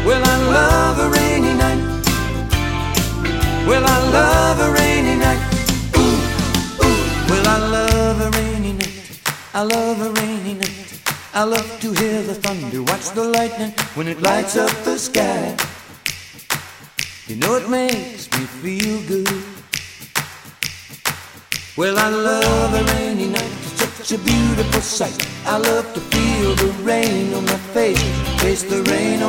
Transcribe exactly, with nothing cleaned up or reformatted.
Well, I love a rainy night. Well, I love a rainy night. Ooh, ooh. Well, I love a rainy night. I love a rainy night. I love to hear the thunder, watch the lightning when it lights up the sky. You know it makes me feel good. Well, I love a rainy night. It's such a beautiful sight. I love to feel the rain on my face, taste the rain on